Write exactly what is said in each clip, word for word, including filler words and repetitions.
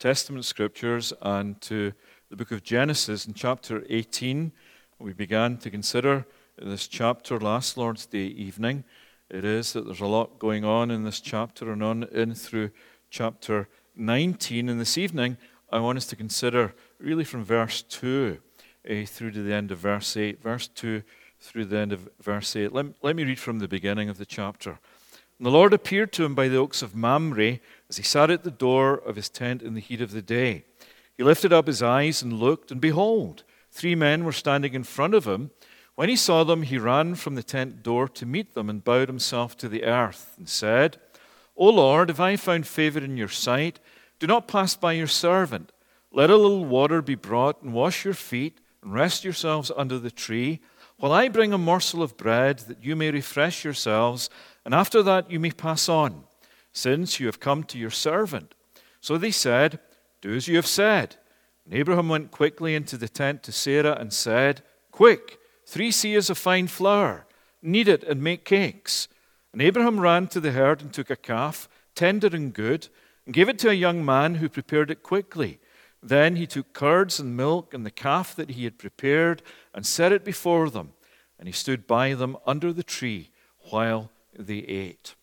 Testament scriptures and to the book of Genesis in chapter eighteen. We began to consider this chapter last Lord's Day evening. It is that there's a lot going on in this chapter and on in through chapter nineteen. And this evening, I want us to consider really from verse two uh, through to the end of verse eight. Verse two through the end of verse eight. Let, let me read from the beginning of the chapter. And the Lord appeared to him by the oaks of Mamre as he sat at the door of his tent in the heat of the day. He lifted up his eyes and looked, and behold, three men were standing in front of him. When he saw them, he ran from the tent door to meet them and bowed himself to the earth and said, O Lord, if I found favor in your sight, do not pass by your servant. Let a little water be brought and wash your feet and rest yourselves under the tree, while I bring a morsel of bread that you may refresh yourselves, and after that you may pass on, since you have come to your servant. So they said, Do as you have said. And Abraham went quickly into the tent to Sarah and said, Quick, three seahs of fine flour, knead it and make cakes. And Abraham ran to the herd and took a calf, tender and good, and gave it to a young man who prepared it quickly. Then he took curds and milk and the calf that he had prepared and set it before them. And he stood by them under the tree while they ate.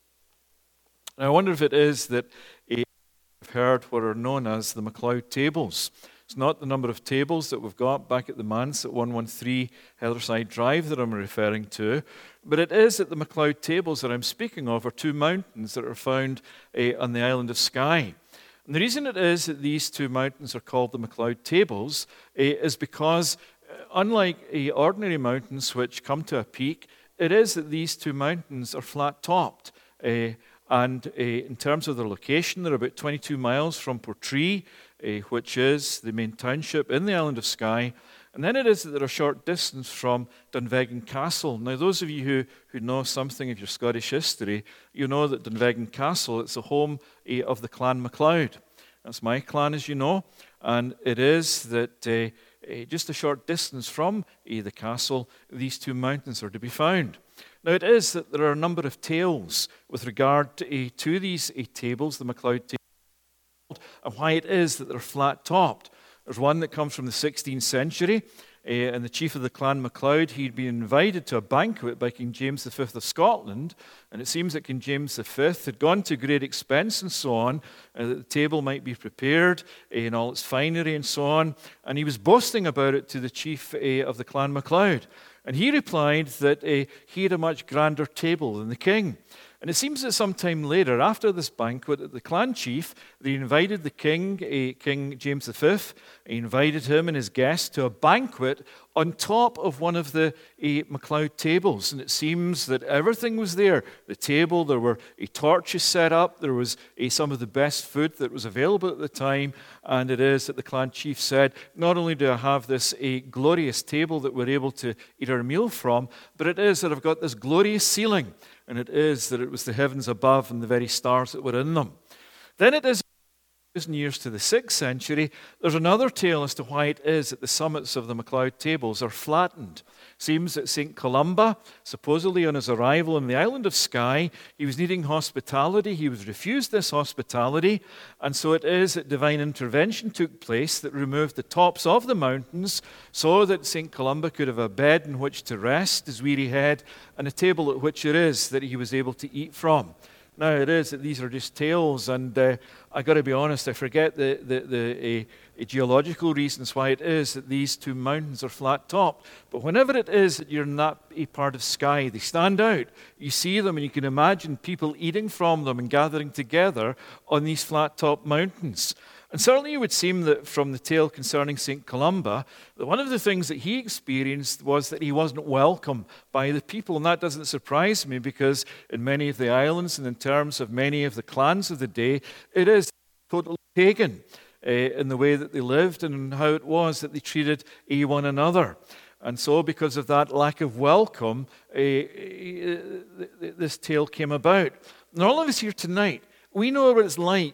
Now, I wonder if it is that you've heard what are known as the MacLeod tables. It's not the number of tables that we've got back at the manse at one thirteen Heatherside Drive that I'm referring to, but it is that the MacLeod tables that I'm speaking of are two mountains that are found uh, on the island of Skye. And the reason it is that these two mountains are called the MacLeod tables uh, is because, uh, unlike uh, ordinary mountains which come to a peak, it is that these two mountains are flat-topped. Uh, and uh, in terms of their location, they're about twenty-two miles from Portree, uh, which is the main township in the island of Skye. And then it is that they're a short distance from Dunvegan Castle. Now, those of you who, who know something of your Scottish history, you know that Dunvegan Castle, it's the home uh, of the Clan MacLeod. That's my clan, as you know. And it is that uh, uh, just a short distance from uh, the castle, these two mountains are to be found. Now, it is that there are a number of tales with regard to, uh, to these uh, tables, the MacLeod tables, and why it is that they're flat-topped. There's one that comes from the sixteenth century, uh, and the chief of the Clan MacLeod, he'd been invited to a banquet by King James the Fifth of Scotland, and it seems that King James the Fifth had gone to great expense and so on, uh, that the table might be prepared uh, in all its finery and so on, and he was boasting about it to the chief uh, of the Clan MacLeod. And he replied that uh, he had a much grander table than the king. And it seems that sometime later, after this banquet, the clan chief, they invited the king, uh, King James the Fifth, he invited him and his guests to a banquet on top of one of the uh, MacLeod tables. And it seems that everything was there. The table, there were uh, torches set up, there was uh, some of the best food that was available at the time. And it is that the clan chief said, not only do I have this uh, glorious table that we're able to eat our meal from, but it is that I've got this glorious ceiling. And it is that it was the heavens above and the very stars that were in them. Then it is years to the sixth century, there's another tale as to why it is that the summits of the MacLeod tables are flattened. Seems that Saint Columba, supposedly on his arrival in the island of Skye, he was needing hospitality. He was refused this hospitality, and so it is that divine intervention took place that removed the tops of the mountains so that Saint Columba could have a bed in which to rest his weary head and a table at which it is that he was able to eat from. Now, it is that these are just tales, and uh, I got to be honest, I forget the, the, the uh, geological reasons why it is that these two mountains are flat-topped. But whenever it is that you're in that a part of Skye, they stand out. You see them, and you can imagine people eating from them and gathering together on these flat-topped mountains. And certainly it would seem that from the tale concerning Saint Columba, that one of the things that he experienced was that he wasn't welcome by the people. And that doesn't surprise me, because in many of the islands and in terms of many of the clans of the day, it is totally pagan uh, in the way that they lived and how it was that they treated uh, one another. And so because of that lack of welcome, uh, uh, this tale came about. And all of us here tonight, we know what it's like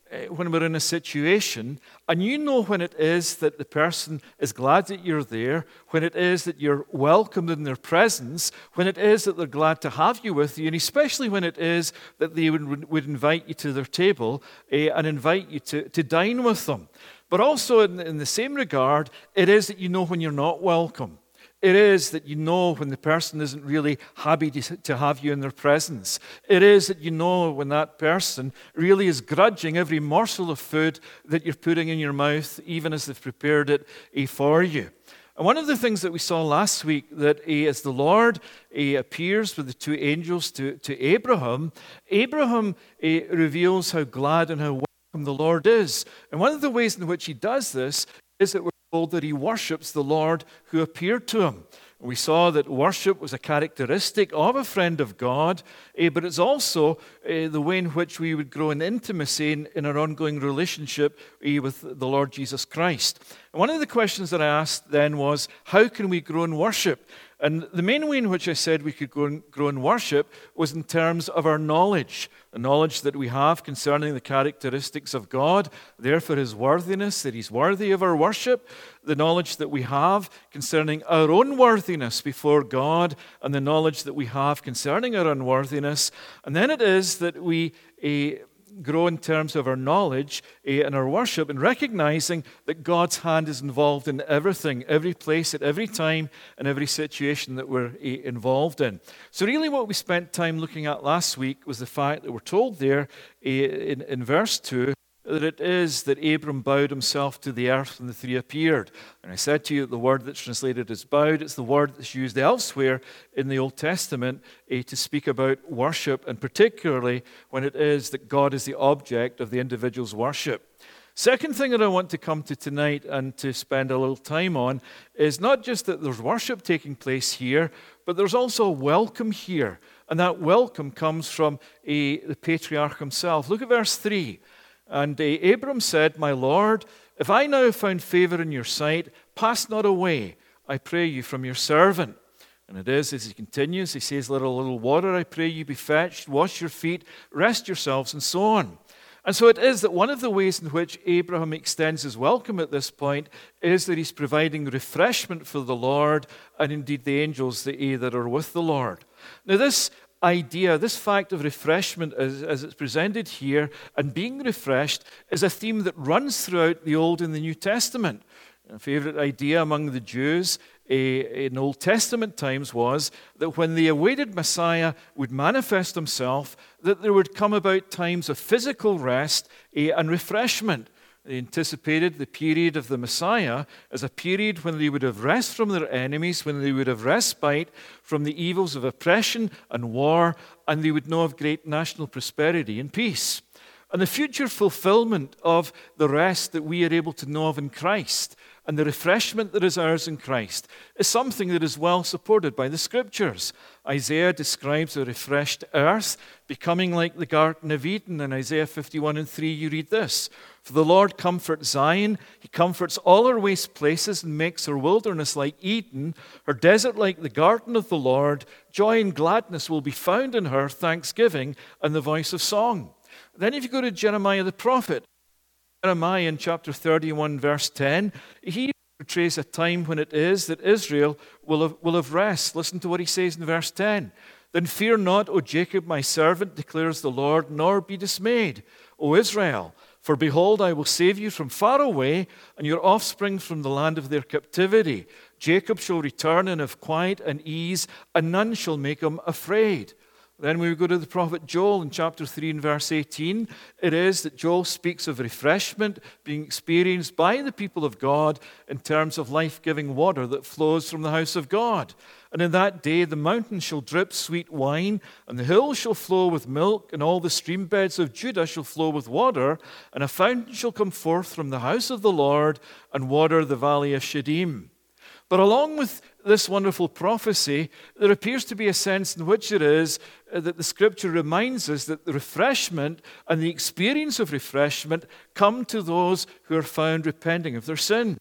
uh, when we're in a situation, and you know when it is that the person is glad that you're there, when it is that you're welcomed in their presence, when it is that they're glad to have you with you, and especially when it is that they would, would invite you to their table uh, and invite you to, to dine with them. But also in, in the same regard, it is that you know when you're not welcome. It is that you know when the person isn't really happy to, to have you in their presence. It is that you know when that person really is grudging every morsel of food that you're putting in your mouth, even as they've prepared it eh, for you. And one of the things that we saw last week, that eh, as the Lord eh, appears with the two angels to, to Abraham, Abraham eh, reveals how glad and how welcome the Lord is. And one of the ways in which he does this is that we're told that he worships the Lord who appeared to him. We saw that worship was a characteristic of a friend of God, eh, but it's also eh, the way in which we would grow in intimacy in, in our ongoing relationship eh, with the Lord Jesus Christ. And one of the questions that I asked then was, how can we grow in worship? And the main way in which I said we could grow in, grow in worship was in terms of our knowledge, the knowledge that we have concerning the characteristics of God, therefore his worthiness, that he's worthy of our worship, the knowledge that we have concerning our own worthiness before God, and the knowledge that we have concerning our unworthiness. And then it is that we uh, grow in terms of our knowledge uh, and our worship, and recognizing that God's hand is involved in everything, every place, at every time, and every situation that we're uh, involved in. So really what we spent time looking at last week was the fact that we're told there uh, in, in verse two, that it is that Abram bowed himself to the earth and the three appeared. And I said to you that the word that's translated as bowed, it's the word that's used elsewhere in the Old Testament eh, to speak about worship, and particularly when it is that God is the object of the individual's worship. Second thing that I want to come to tonight and to spend a little time on is not just that there's worship taking place here, but there's also a welcome here. And that welcome comes from eh, the patriarch himself. Look at verse three. And uh, Abram said, My Lord, if I now have found favor in your sight, pass not away, I pray you, from your servant. And it is, as he continues, he says, Let a little water, I pray you, be fetched, wash your feet, rest yourselves, and so on. And so it is that one of the ways in which Abraham extends his welcome at this point is that he's providing refreshment for the Lord, and indeed the angels that, uh, that are with the Lord. Now this idea, this fact of refreshment as, as it's presented here, and being refreshed, is a theme that runs throughout the Old and the New Testament. A favorite idea among the Jews uh, in Old Testament times was that when the awaited Messiah would manifest himself, that there would come about times of physical rest uh, and refreshment. They anticipated the period of the Messiah as a period when they would have rest from their enemies, when they would have respite from the evils of oppression and war, and they would know of great national prosperity and peace. And the future fulfillment of the rest that we are able to know of in Christ and the refreshment that is ours in Christ is something that is well supported by the Scriptures. Isaiah describes a refreshed earth becoming like the Garden of Eden. In Isaiah fifty-one and three, you read this, For the Lord comforts Zion, he comforts all her waste places and makes her wilderness like Eden, her desert like the garden of the Lord. Joy and gladness will be found in her, thanksgiving and the voice of song. Then if you go to Jeremiah the prophet, Jeremiah in chapter thirty-one, verse ten, he portrays a time when it is that Israel will have, will have rest. Listen to what he says in verse ten. Then fear not, O Jacob, my servant, declares the Lord, nor be dismayed, O Israel. For behold, I will save you from far away, and your offspring from the land of their captivity. Jacob shall return and have quiet and ease, and none shall make him afraid. Then we go to the prophet Joel in chapter three and verse eighteen. It is that Joel speaks of refreshment being experienced by the people of God in terms of life-giving water that flows from the house of God. And in that day the mountains shall drip sweet wine, and the hills shall flow with milk, and all the stream beds of Judah shall flow with water, and a fountain shall come forth from the house of the Lord, and water the valley of Shittim. But along with this wonderful prophecy, there appears to be a sense in which it is that the Scripture reminds us that the refreshment and the experience of refreshment come to those who are found repenting of their sin.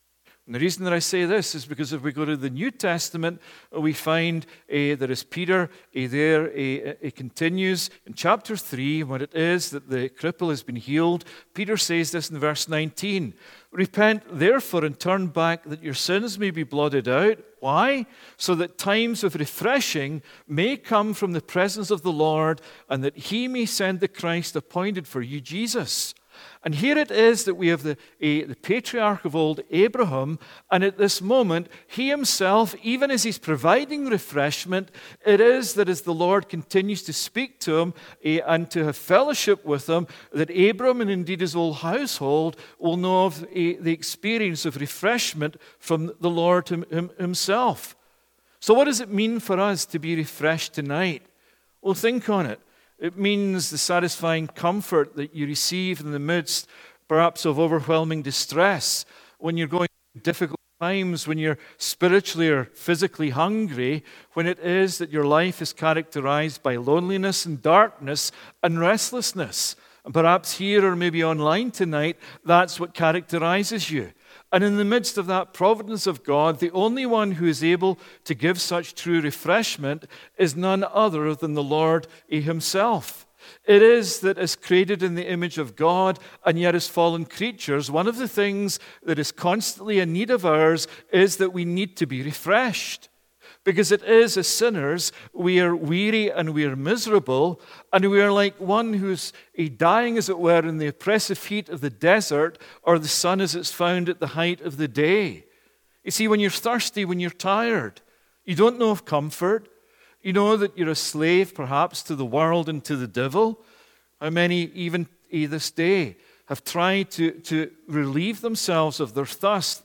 And the reason that I say this is because if we go to the New Testament, we find uh, there is Peter uh, there. Uh, it continues in chapter three, when it is that the cripple has been healed. Peter says this in verse nineteen. Repent, therefore, and turn back, that your sins may be blotted out. Why? So that times of refreshing may come from the presence of the Lord, and that he may send the Christ appointed for you, Jesus. And here it is that we have the, a, the patriarch of old, Abraham, and at this moment, he himself, even as he's providing refreshment, it is that as the Lord continues to speak to him a, and to have fellowship with him, that Abraham and indeed his whole household will know of a, the experience of refreshment from the Lord him, him, himself. So what does it mean for us to be refreshed tonight? Well, think on it. It means the satisfying comfort that you receive in the midst, perhaps, of overwhelming distress, when you're going through difficult times, when you're spiritually or physically hungry, when it is that your life is characterized by loneliness and darkness and restlessness. And perhaps here or maybe online tonight, that's what characterizes you. And in the midst of that providence of God, the only one who is able to give such true refreshment is none other than the Lord himself. It is that as created in the image of God and yet as fallen creatures, one of the things that is constantly in need of ours is that we need to be refreshed. Because it is, as sinners, we are weary and we are miserable, and we are like one who's dying, as it were, in the oppressive heat of the desert, or the sun as it's found at the height of the day. You see, when you're thirsty, when you're tired, you don't know of comfort. You know that you're a slave, perhaps, to the world and to the devil. How many, even this day, have tried to, to relieve themselves of their thirst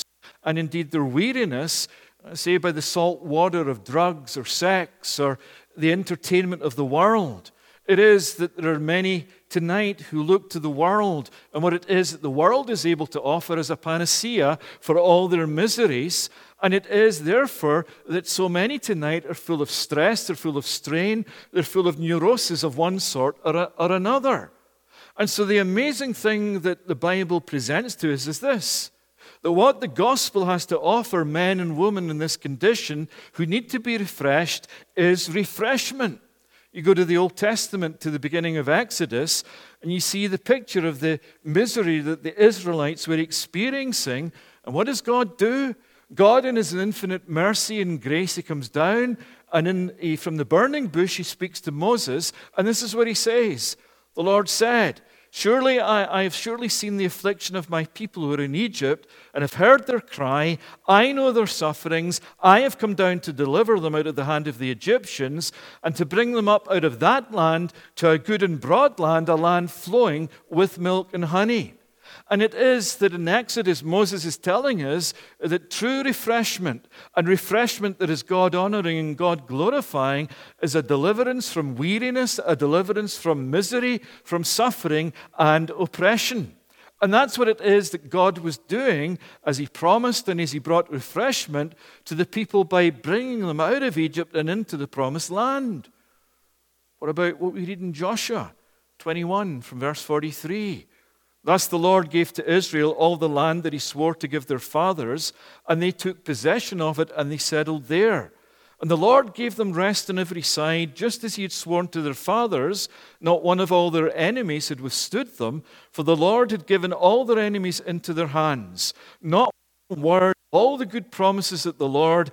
and indeed their weariness, say by the salt water of drugs or sex or the entertainment of the world. It is that there are many tonight who look to the world and what it is that the world is able to offer as a panacea for all their miseries. And it is therefore that so many tonight are full of stress, they're full of strain, they're full of neurosis of one sort or, a, or another. And so the amazing thing that the Bible presents to us is this: that what the gospel has to offer men and women in this condition who need to be refreshed is refreshment. You go to the Old Testament, to the beginning of Exodus, and you see the picture of the misery that the Israelites were experiencing. And what does God do? God, in his infinite mercy and grace, he comes down, and in, he, from the burning bush, he speaks to Moses, and this is what he says. The Lord said, Surely I, I have surely seen the affliction of my people who are in Egypt, and have heard their cry. I know their sufferings. I have come down to deliver them out of the hand of the Egyptians, and to bring them up out of that land to a good and broad land, a land flowing with milk and honey. And it is that in Exodus, Moses is telling us that true refreshment, and refreshment that is God-honoring and God-glorifying, is a deliverance from weariness, a deliverance from misery, from suffering and oppression. And that's what it is that God was doing as he promised and as he brought refreshment to the people by bringing them out of Egypt and into the promised land. What about what we read in Joshua twenty-one from verse forty-three? Thus the Lord gave to Israel all the land that he swore to give their fathers, and they took possession of it, and they settled there. And the Lord gave them rest on every side, just as he had sworn to their fathers. Not one of all their enemies had withstood them, for the Lord had given all their enemies into their hands. Not one word, all the good promises that the Lord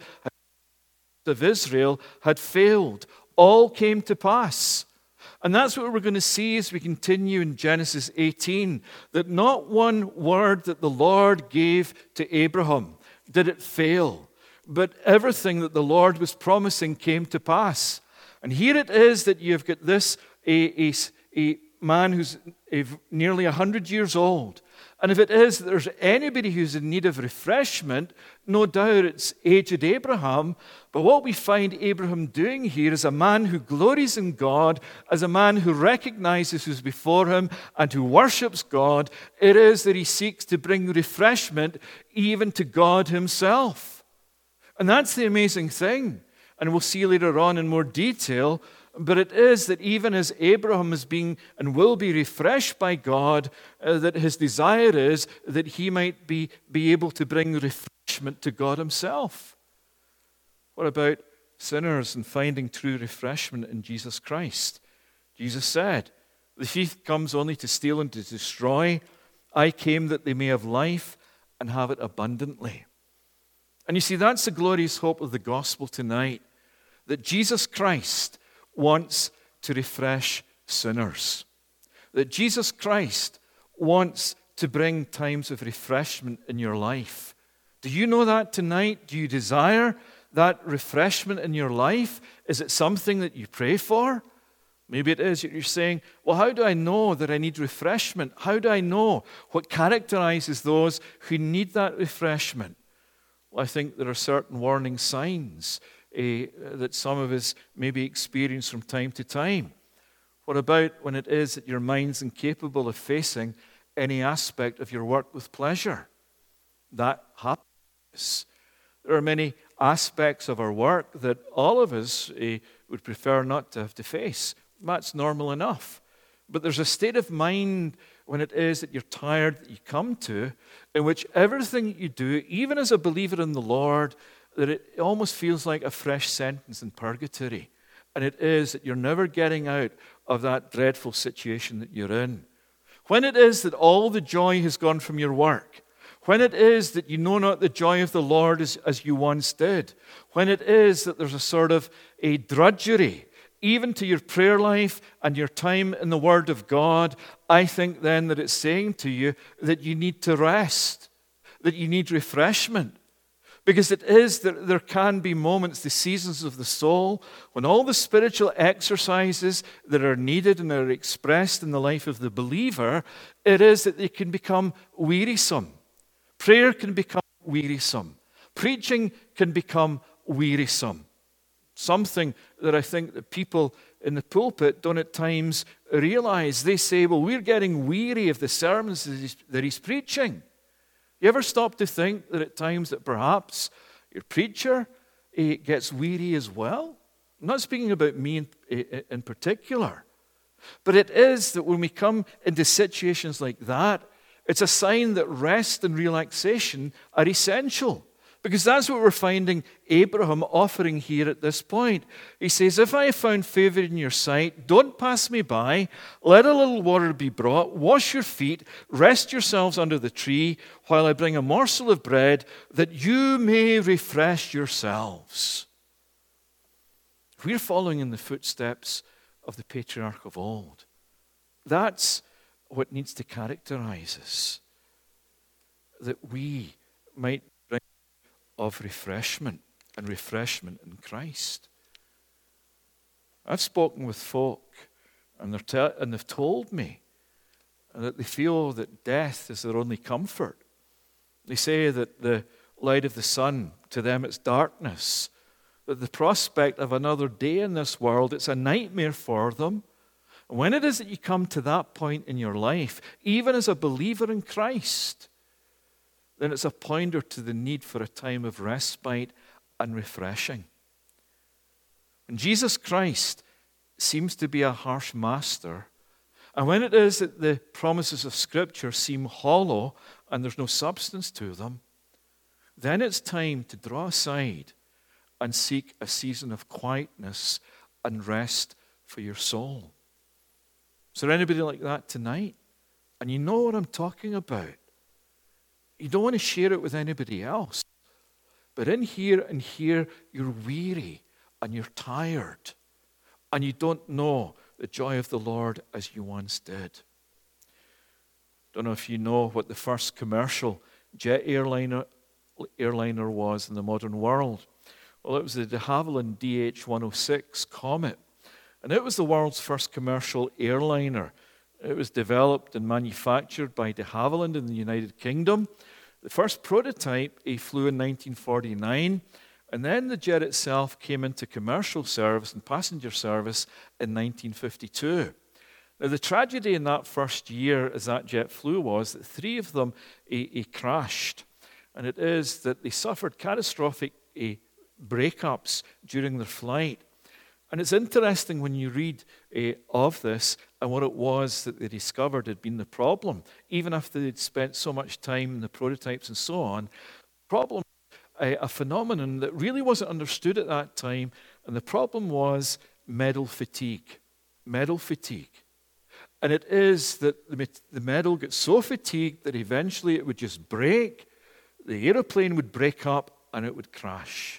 had of Israel had failed. All came to pass. And that's what we're going to see as we continue in Genesis eighteen, that not one word that the Lord gave to Abraham did it fail, but everything that the Lord was promising came to pass. And here it is that you've got this, a, a, a man who's a, nearly one hundred years old. And if it is that there's anybody who's in need of refreshment, no doubt it's aged Abraham. But what we find Abraham doing here is a man who glories in God, as a man who recognizes who's before him and who worships God. It is that he seeks to bring refreshment even to God himself. And that's the amazing thing. And we'll see later on in more detail But it is that even as Abraham is being and will be refreshed by God, uh, that his desire is that he might be, be able to bring refreshment to God himself. What about sinners and finding true refreshment in Jesus Christ? Jesus said, "The thief comes only to steal and to destroy. I came that they may have life and have it abundantly." And you see, that's the glorious hope of the gospel tonight, that Jesus Christ wants to refresh sinners. That Jesus Christ wants to bring times of refreshment in your life. Do you know that tonight? Do you desire that refreshment in your life? Is it something that you pray for? Maybe it is. You're saying, well, how do I know that I need refreshment? How do I know what characterizes those who need that refreshment? Well, I think there are certain warning signs Uh, that some of us maybe experience from time to time. What about when it is that your mind's incapable of facing any aspect of your work with pleasure? That happens. There are many aspects of our work that all of us uh, would prefer not to have to face. That's normal enough. But there's a state of mind when it is that you're tired that you come to, in which everything you do, even as a believer in the Lord, that it almost feels like a fresh sentence in purgatory. And it is that you're never getting out of that dreadful situation that you're in. When it is that all the joy has gone from your work, when it is that you know not the joy of the Lord as, as you once did, when it is that there's a sort of a drudgery, even to your prayer life and your time in the Word of God, I think then that it's saying to you that you need to rest, that you need refreshment. Because it is that there can be moments, the seasons of the soul, when all the spiritual exercises that are needed and are expressed in the life of the believer, it is that they can become wearisome. Prayer can become wearisome. Preaching can become wearisome. Something that I think that people in the pulpit don't at times realize. They say, well, we're getting weary of the sermons that he's, that he's preaching. You ever stop to think that at times that perhaps your preacher eh, gets weary as well? I'm not speaking about me in, in particular. But it is that when we come into situations like that, it's a sign that rest and relaxation are essential. Because that's what we're finding Abraham offering here at this point. He says, if I have found favor in your sight, don't pass me by. Let a little water be brought. Wash your feet. Rest yourselves under the tree while I bring a morsel of bread that you may refresh yourselves. We're following in the footsteps of the patriarch of old. That's what needs to characterize us. That we might of refreshment and refreshment in Christ. I've spoken with folk and, they're te- and they've told me that they feel that death is their only comfort. They say that the light of the sun, to them it's darkness, that the prospect of another day in this world, it's a nightmare for them. And when it is that you come to that point in your life, even as a believer in Christ, then it's a pointer to the need for a time of respite and refreshing. And Jesus Christ seems to be a harsh master. And when it is that the promises of Scripture seem hollow and there's no substance to them, then it's time to draw aside and seek a season of quietness and rest for your soul. Is there anybody like that tonight? And you know what I'm talking about. You don't want to share it with anybody else. But in here and here, you're weary and you're tired. And you don't know the joy of the Lord as you once did. Don't know if you know what the first commercial jet airliner, airliner was in the modern world. Well, it was the de Havilland D H one oh six Comet. And it was the world's first commercial airliner. It was developed and manufactured by de Havilland in the United Kingdom. The first prototype he flew in nineteen forty-nine, and then the jet itself came into commercial service and passenger service in nineteen fifty-two. Now, the tragedy in that first year as that jet flew was that three of them he, he crashed, and it is that they suffered catastrophic he, breakups during their flight. And it's interesting when you read uh, of this and what it was that they discovered had been the problem. Even after they'd spent so much time in the prototypes and so on, problem, a, a phenomenon that really wasn't understood at that time, and the problem was metal fatigue. Metal fatigue. And it is that the, the metal gets so fatigued that eventually it would just break, the aeroplane would break up, and it would crash.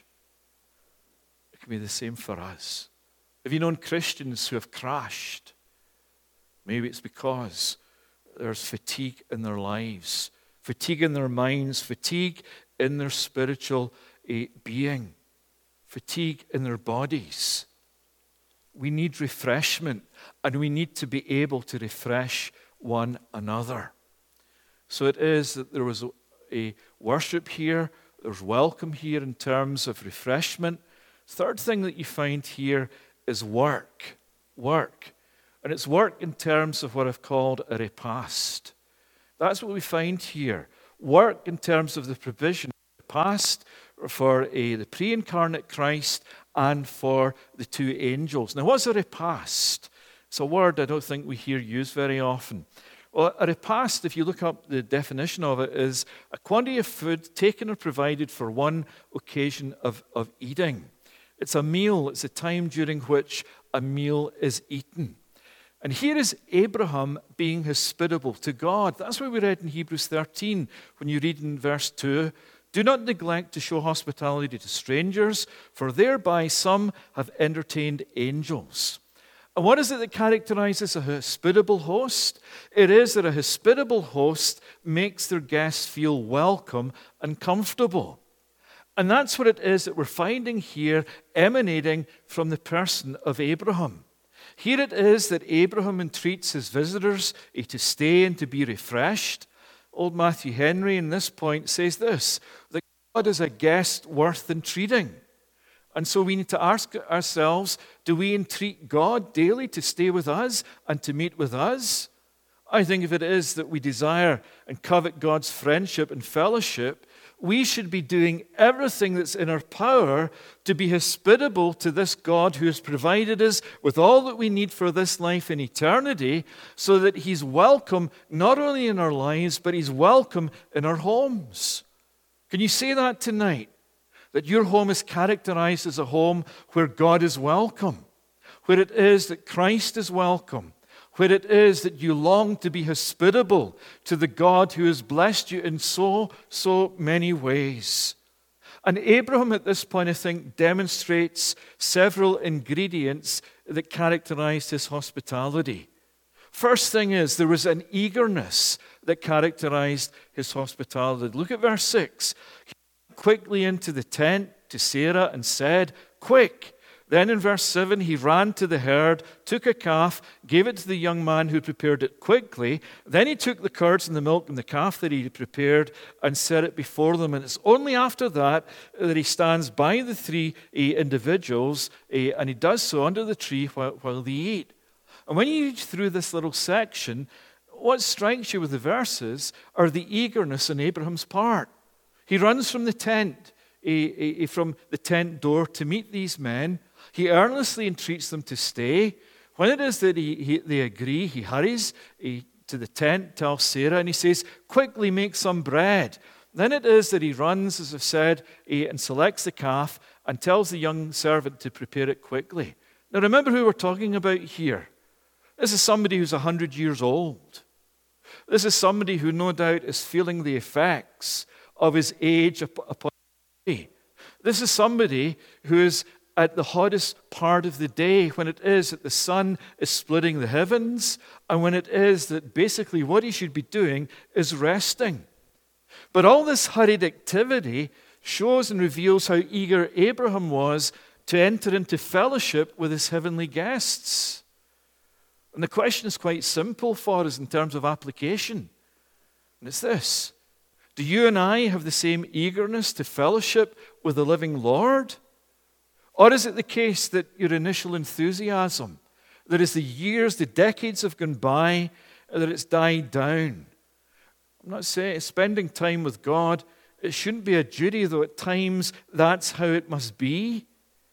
It can be the same for us. Have you known Christians who have crashed? Maybe it's because there's fatigue in their lives, fatigue in their minds, fatigue in their spiritual uh, being, fatigue in their bodies. We need refreshment, and we need to be able to refresh one another. So it is that there was a, a worship here, there's welcome here in terms of refreshment. Third thing that you find here is work. Work. And it's work in terms of what I've called a repast. That's what we find here. Work in terms of the provision of the repast for a, the pre-incarnate Christ and for the two angels. Now, what's a repast? It's a word I don't think we hear used very often. Well, a repast, if you look up the definition of it, is a quantity of food taken or provided for one occasion of, of eating. It's a meal. It's a time during which a meal is eaten. And here is Abraham being hospitable to God. That's what we read in Hebrews thirteen when you read in verse two. Do not neglect to show hospitality to strangers, for thereby some have entertained angels. And what is it that characterizes a hospitable host? It is that a hospitable host makes their guests feel welcome and comfortable. And that's what it is that we're finding here emanating from the person of Abraham. Here it is that Abraham entreats his visitors to stay and to be refreshed. Old Matthew Henry in this point says this, that God is a guest worth entreating. And so we need to ask ourselves, do we entreat God daily to stay with us and to meet with us? I think if it is that we desire and covet God's friendship and fellowship, we should be doing everything that's in our power to be hospitable to this God who has provided us with all that we need for this life and eternity, so that He's welcome not only in our lives, but He's welcome in our homes. Can you say that tonight? That your home is characterized as a home where God is welcome, where it is that Christ is welcome, where it is that you long to be hospitable to the God who has blessed you in so, so many ways. And Abraham at this point, I think, demonstrates several ingredients that characterized his hospitality. First thing is, there was an eagerness that characterized his hospitality. Look at verse six. He went quickly into the tent to Sarah and said, "Quick." Then in verse seven, he ran to the herd, took a calf, gave it to the young man who prepared it quickly. Then he took the curds and the milk and the calf that he had prepared and set it before them. And it's only after that that he stands by the three uh, individuals, uh, and he does so under the tree while, while they eat. And when you read through this little section, what strikes you with the verses are the eagerness on Abraham's part. He runs from the tent, uh, uh, from the tent door to meet these men. He earnestly entreats them to stay. When it is that he, he, they agree, he hurries he, to the tent, tells Sarah, and he says, "Quickly make some bread." Then it is that he runs, as I've said, he, and selects the calf and tells the young servant to prepare it quickly. Now remember who we're talking about here. This is somebody who's one hundred years old. This is somebody who no doubt is feeling the effects of his age upon him. This is somebody who is at the hottest part of the day, when it is that the sun is splitting the heavens, and when it is that basically what he should be doing is resting. But all this hurried activity shows and reveals how eager Abraham was to enter into fellowship with his heavenly guests. And the question is quite simple for us in terms of application. And it's this: do you and I have the same eagerness to fellowship with the living Lord? Or is it the case that your initial enthusiasm, that as the years, the decades have gone by, that it's died down? I'm not saying spending time with God, it shouldn't be a duty, though at times that's how it must be.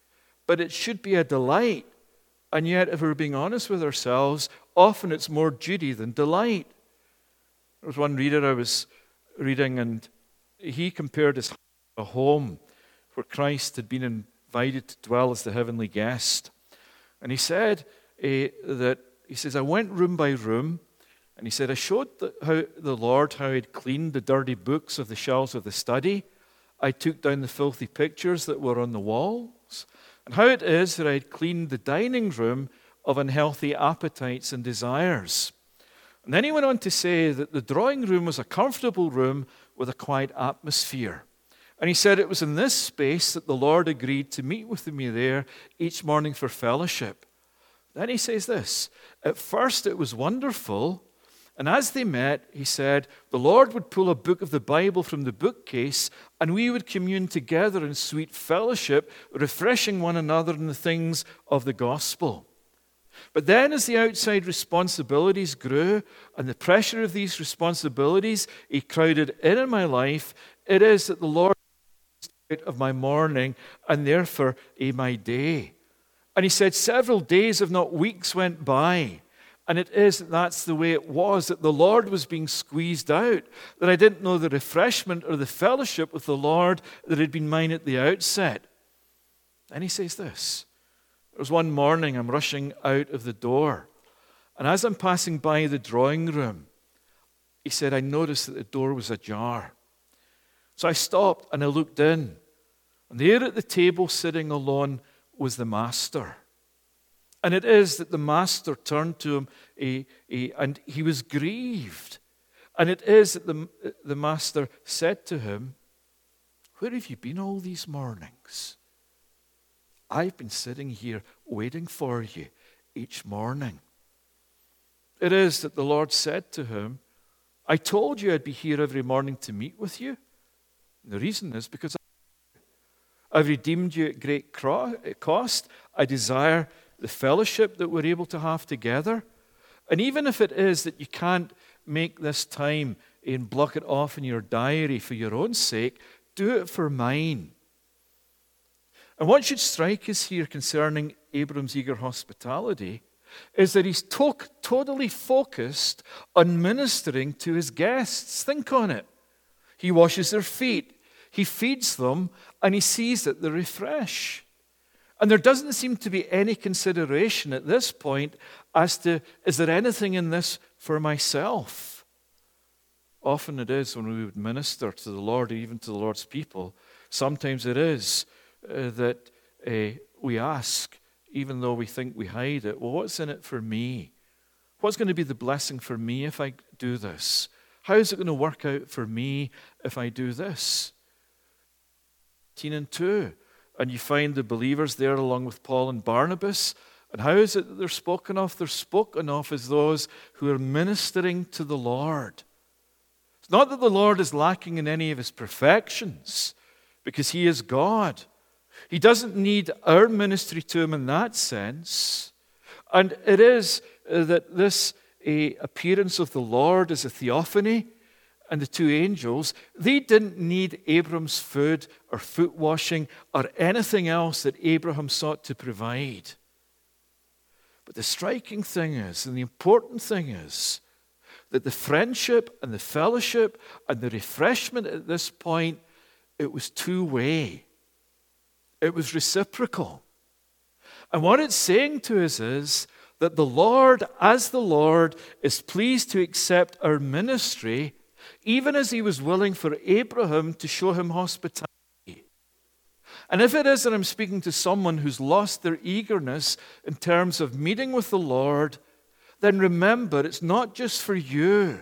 but it should be a delight. And yet, if we're being honest with ourselves, often it's more duty than delight. There was one reader I was reading, and he compared his a home where Christ had been invited to dwell as the heavenly guest. And he said uh, that, he says, I went room by room, and he said, I showed the, how the Lord how he'd cleaned the dirty books of the shelves of the study. I took down the filthy pictures that were on the walls, and how it is that I had cleaned the dining room of unhealthy appetites and desires. And then he went on to say that the drawing room was a comfortable room with a quiet atmosphere. And he said it was in this space that the Lord agreed to meet with me there each morning for fellowship. Then he says this, at first it was wonderful, and as they met, he said, the Lord would pull a book of the Bible from the bookcase, and we would commune together in sweet fellowship, refreshing one another in the things of the gospel. But then as the outside responsibilities grew, and the pressure of these responsibilities he crowded in in my life, it is that the Lord out of my morning, and therefore a my day. And he said, several days, if not weeks, went by. And it is that that's the way it was, that the Lord was being squeezed out, that I didn't know the refreshment or the fellowship with the Lord that had been mine at the outset. And he says this, there was one morning I'm rushing out of the door, and as I'm passing by the drawing room, he said, I noticed that the door was ajar. So I stopped and I looked in, and there at the table sitting alone was the master. And it is that the master turned to him, he, he, and he was grieved. And it is that the, the master said to him, where have you been all these mornings? I've been sitting here waiting for you each morning. It is that the Lord said to him, I told you I'd be here every morning to meet with you. And the reason is because I've redeemed you at great cost. I desire the fellowship that we're able to have together. And even if it is that you can't make this time and block it off in your diary for your own sake, do it for mine. And what should strike us here concerning Abram's eager hospitality is that he's to- totally focused on ministering to his guests. Think on it. He washes their feet. He feeds them, and he sees that they refresh. And there doesn't seem to be any consideration at this point as to, is there anything in this for myself? Often it is when we would minister to the Lord, even to the Lord's people. Sometimes it is uh, that uh, we ask, even though we think we hide it, well, what's in it for me? What's going to be the blessing for me if I do this? How is it going to work out for me if I do this? And two, and you find the believers there along with Paul and Barnabas. And how is it that they're spoken of? They're spoken of as those who are ministering to the Lord. It's not that the Lord is lacking in any of his perfections, because he is God. He doesn't need our ministry to him in that sense. And it is that this a appearance of the Lord as a theophany, and the two angels, they didn't need Abram's food or foot washing or anything else that Abraham sought to provide. But the striking thing is, and the important thing is, that the friendship and the fellowship and the refreshment at this point, it was two-way. It was reciprocal. And what it's saying to us is that the Lord, as the Lord, is pleased to accept our ministry, even as he was willing for Abraham to show him hospitality. And if it is that I'm speaking to someone who's lost their eagerness in terms of meeting with the Lord, then remember, it's not just for you,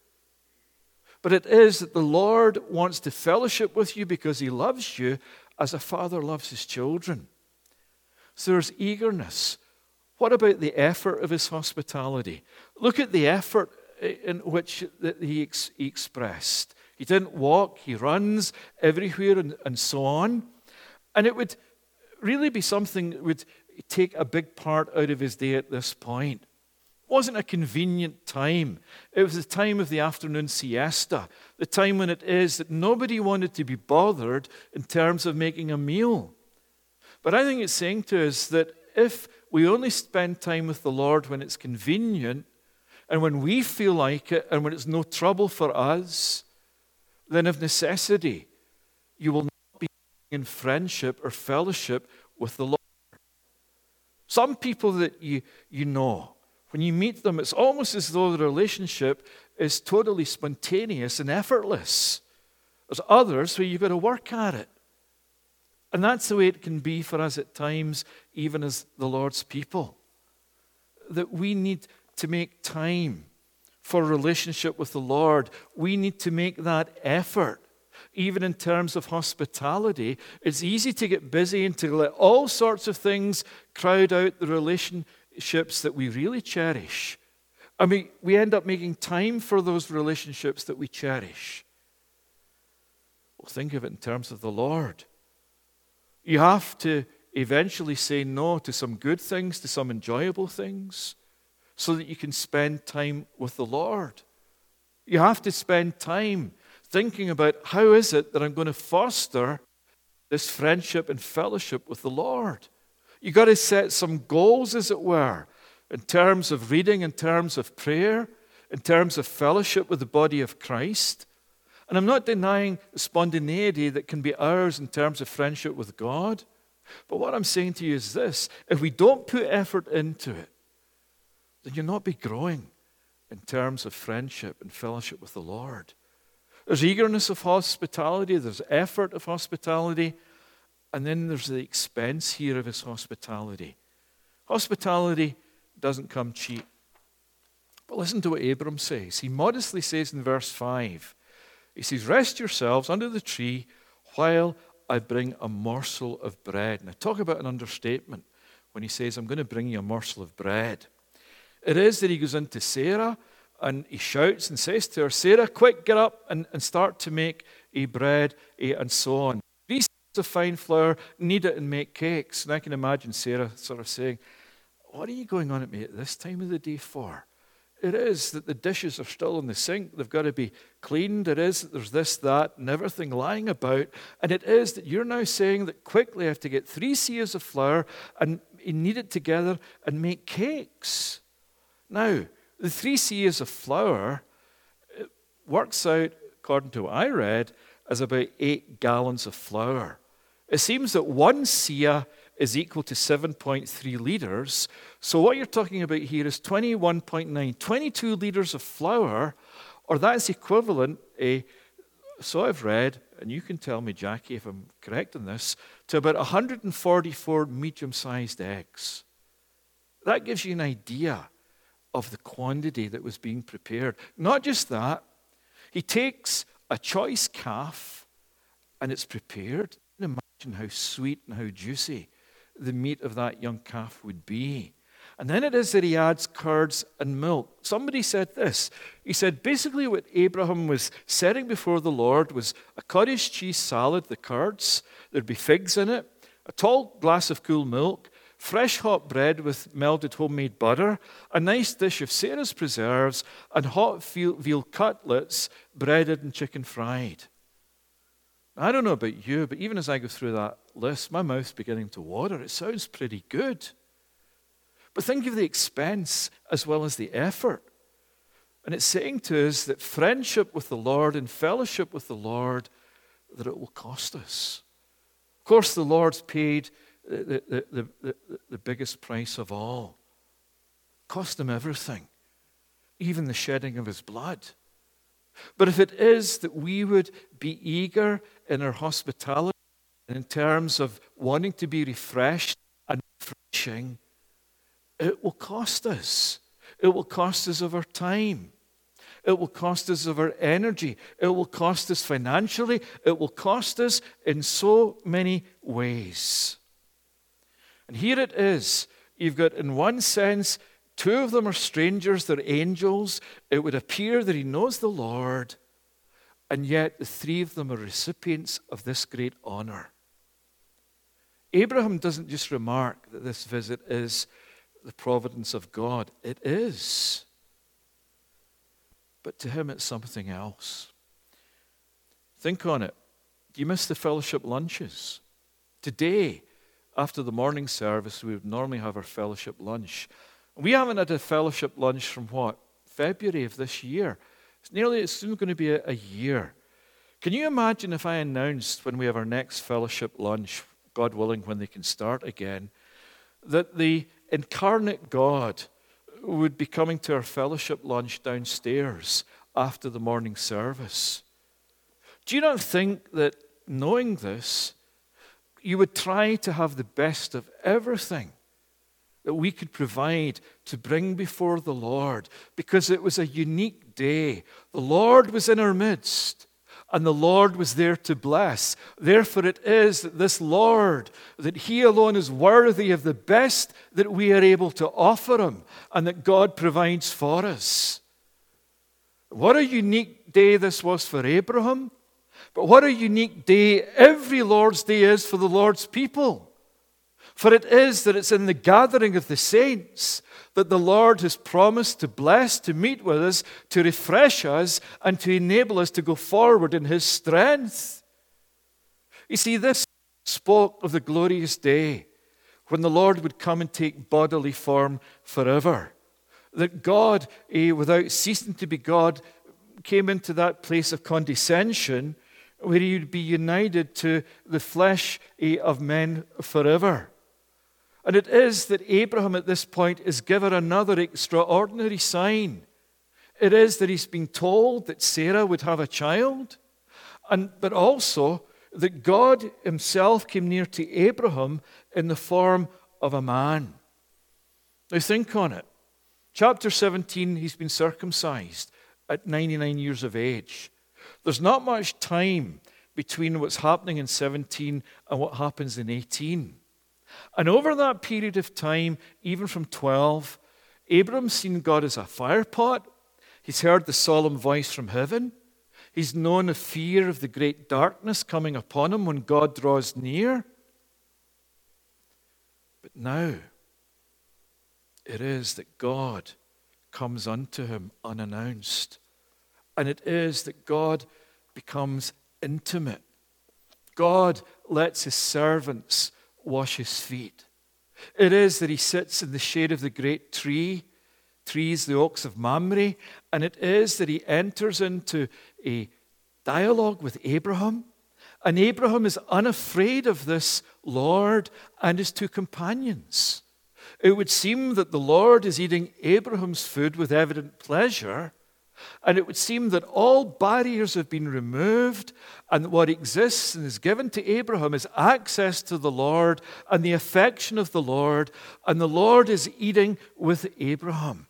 but it is that the Lord wants to fellowship with you because he loves you as a father loves his children. So there's eagerness. What about the effort of his hospitality? Look at the effort in which he, ex- he expressed. He didn't walk, he runs everywhere and, and so on. And it would really be something that would take a big part out of his day at this point. It wasn't a convenient time. It was the time of the afternoon siesta, the time when it is that nobody wanted to be bothered in terms of making a meal. But I think it's saying to us that if we only spend time with the Lord when it's convenient and when we feel like it and when it's no trouble for us, then of necessity, you will not be in friendship or fellowship with the Lord. Some people that you, you know, when you meet them, it's almost as though the relationship is totally spontaneous and effortless. There's others where you've got to work at it. And that's the way it can be for us at times, even as the Lord's people. That we need to make time for a relationship with the Lord. We need to make that effort. Even in terms of hospitality, it's easy to get busy and to let all sorts of things crowd out the relationships that we really cherish. I mean, we end up making time for those relationships that we cherish. Well, think of it in terms of the Lord. You have to eventually say no to some good things, to some enjoyable things, so that you can spend time with the Lord. You have to spend time thinking about how is it that I'm going to foster this friendship and fellowship with the Lord. You've got to set some goals, as it were, in terms of reading, in terms of prayer, in terms of fellowship with the body of Christ. And I'm not denying the spontaneity that can be ours in terms of friendship with God. But what I'm saying to you is this: if we don't put effort into it, then you'll not be growing in terms of friendship and fellowship with the Lord. There's eagerness of hospitality, there's effort of hospitality, and then there's the expense here of his hospitality. Hospitality doesn't come cheap. But listen to what Abram says. He modestly says in verse five, he says, "Rest yourselves under the tree while I bring a morsel of bread." Now talk about an understatement when he says, "I'm going to bring you a morsel of bread." It is that he goes into Sarah and he shouts and says to her, "Sarah, quick, get up and, and start to make a bread," and so on. Three seahs of fine flour, knead it and make cakes. And I can imagine Sarah sort of saying, "What are you going on at me at this time of the day for?" It is that the dishes are still in the sink. They've got to be cleaned. It is that there's this, that, and everything lying about. And it is that you're now saying that quickly I have to get three seahs of flour and knead it together and make cakes. Now, the three seahs of flour it works out, according to what I read, as about eight gallons of flour. It seems that one seah is equal to seven point three litres. So what you're talking about here is twenty-one point nine, twenty-two litres of flour, or that's equivalent, a, so I've read, and you can tell me, Jackie, if I'm correct in this, to about one hundred forty-four medium-sized eggs. That gives you an idea of the quantity that was being prepared. Not just that, he takes a choice calf and it's prepared. Imagine how sweet and how juicy the meat of that young calf would be. And then it is that he adds curds and milk. Somebody said this. He said basically what Abraham was setting before the Lord was a cottage cheese salad, the curds, there'd be figs in it, a tall glass of cool milk, fresh hot bread with melted homemade butter, a nice dish of Sarah's preserves, and hot veal cutlets breaded and chicken fried. I don't know about you, but even as I go through that list, my mouth's beginning to water. It sounds pretty good. But think of the expense as well as the effort. And it's saying to us that friendship with the Lord and fellowship with the Lord, that it will cost us. Of course, the Lord's paid the, the, the, the, the biggest price of all. It cost him everything, even the shedding of his blood. But if it is that we would be eager in our hospitality, in terms of wanting to be refreshed and refreshing, it will cost us. It will cost us of our time. It will cost us of our energy. It will cost us financially. It will cost us in so many ways. And here it is. You've got, in one sense, two of them are strangers, they're angels. It would appear that he knows the Lord, and yet the three of them are recipients of this great honor. Abraham doesn't just remark that this visit is the providence of God. It is. But to him it's something else. Think on it. Do you miss the fellowship lunches? Today, after the morning service, we would normally have our fellowship lunch. We haven't had a fellowship lunch from what? February of this year. It's nearly, it's soon going to be a, a year. Can you imagine if I announced when we have our next fellowship lunch, God willing, when they can start again, that the incarnate God would be coming to our fellowship lunch downstairs after the morning service? Do you not think that knowing this, you would try to have the best of everything that we could provide to bring before the Lord? Because it was a unique day. The Lord was in our midst, and the Lord was there to bless. Therefore it is that this Lord, that He alone is worthy of the best that we are able to offer Him, and that God provides for us. What a unique day this was for Abraham, but what a unique day every Lord's Day is for the Lord's people. For it is that it's in the gathering of the saints that the Lord has promised to bless, to meet with us, to refresh us, and to enable us to go forward in His strength. You see, this spoke of the glorious day when the Lord would come and take bodily form forever. That God, eh, without ceasing to be God, came into that place of condescension where He would be united to the flesh eh, of men forever. And it is that Abraham at this point is given another extraordinary sign. It is that he's been told that Sarah would have a child, and but also that God Himself came near to Abraham in the form of a man. Now think on it. Chapter seventeen, he's been circumcised at ninety-nine years of age. There's not much time between what's happening in seventeen and what happens in eighteen. And over that period of time, even from twelve, Abram's seen God as a firepot. He's heard the solemn voice from heaven. He's known the fear of the great darkness coming upon him when God draws near. But now, it is that God comes unto him unannounced. And it is that God becomes intimate. God lets His servants wash His feet. It is that He sits in the shade of the great tree, trees, the oaks of Mamre, and it is that He enters into a dialogue with Abraham, and Abraham is unafraid of this Lord and his two companions. It would seem that the Lord is eating Abraham's food with evident pleasure, and it would seem that all barriers have been removed, and what exists and is given to Abraham is access to the Lord and the affection of the Lord, and the Lord is eating with Abraham.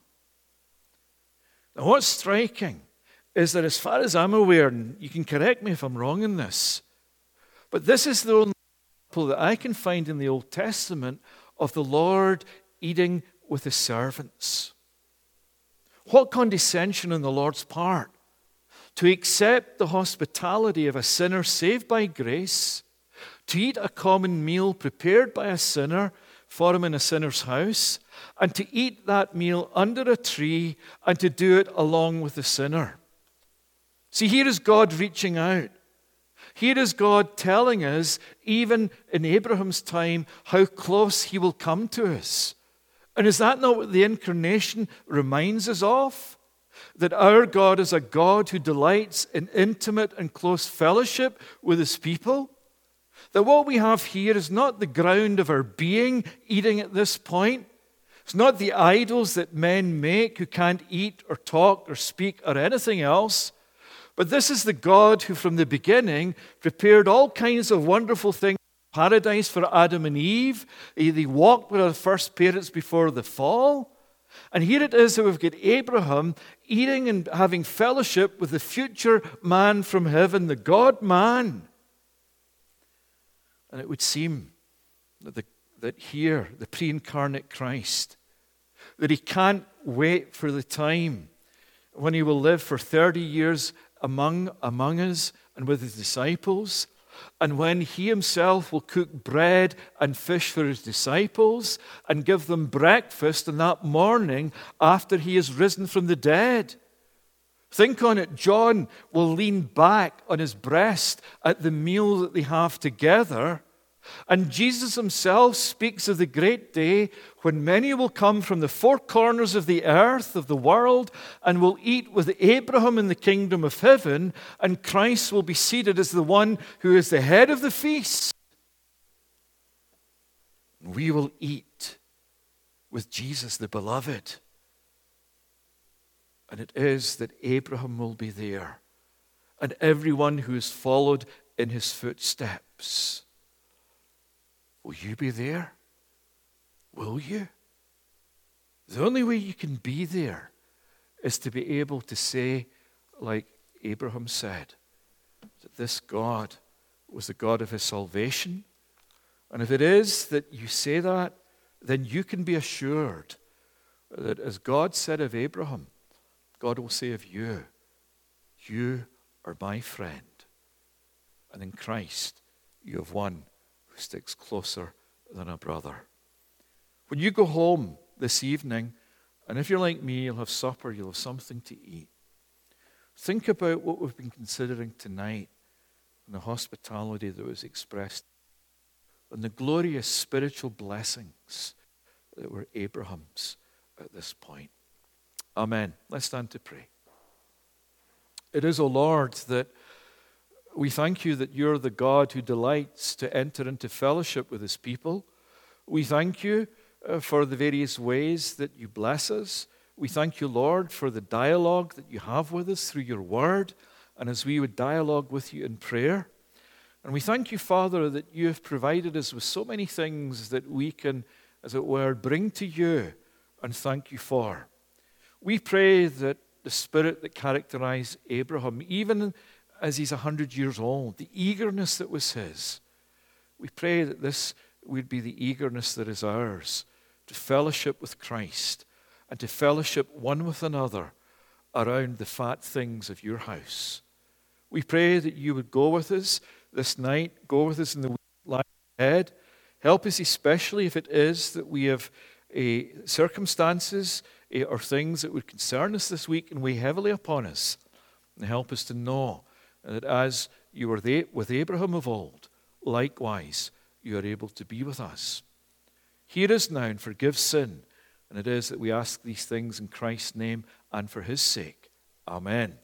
Now, what's striking is that as far as I'm aware, and you can correct me if I'm wrong in this, but this is the only example that I can find in the Old Testament of the Lord eating with His servants. What condescension on the Lord's part to accept the hospitality of a sinner saved by grace, to eat a common meal prepared by a sinner for him in a sinner's house, and to eat that meal under a tree and to do it along with the sinner. See, here is God reaching out. Here is God telling us, even in Abraham's time, how close He will come to us. And is that not what the incarnation reminds us of? That our God is a God who delights in intimate and close fellowship with His people? That what we have here is not the ground of our being eating at this point. It's not the idols that men make who can't eat or talk or speak or anything else. But this is the God who from the beginning prepared all kinds of wonderful things. Paradise for Adam and Eve. They walked with our first parents before the fall. And here it is that we've got Abraham eating and having fellowship with the future man from heaven, the God-man. And it would seem that, the, that here, the pre-incarnate Christ, that He can't wait for the time when He will live for thirty years among, among us and with His disciples, and when He Himself will cook bread and fish for His disciples and give them breakfast on that morning after He has risen from the dead. Think on it. John will lean back on his breast at the meal that they have together, And Jesus himself speaks of the great day when many will come from the four corners of the earth, of the world, and will eat with Abraham in the kingdom of heaven, and Christ will be seated as the one who is the head of the feast. We will eat with Jesus the beloved. And it is that Abraham will be there, and everyone who has followed in his footsteps. Will you be there? Will you? The only way you can be there is to be able to say, like Abraham said, that this God was the God of his salvation. And if it is that you say that, then you can be assured that as God said of Abraham, God will say of you, you are my friend. And in Christ, you have one who sticks closer than a brother. When you go home this evening, and if you're like me, you'll have supper, you'll have something to eat. Think about what we've been considering tonight and the hospitality that was expressed and the glorious spiritual blessings that were Abraham's at this point. Amen. Let's stand to pray. It is, O Lord, that we thank you that you're the God who delights to enter into fellowship with his people. We thank you uh, for the various ways that you bless us. We thank you, Lord, for the dialogue that you have with us through your word, and as we would dialogue with you in prayer. And we thank you, Father, that you have provided us with so many things that we can, as it were, bring to you and thank you for. We pray that the spirit that characterized Abraham, even as he's a hundred years old, the eagerness that was his, we pray that this would be the eagerness that is ours to fellowship with Christ and to fellowship one with another around the fat things of your house. We pray that you would go with us this night, go with us in the week lying ahead. Help us especially if it is that we have uh, circumstances uh, or things that would concern us this week and weigh heavily upon us. And help us to know that as you were with Abraham of old, likewise you are able to be with us. Hear us now and forgive sin. And it is that we ask these things in Christ's name and for his sake. Amen.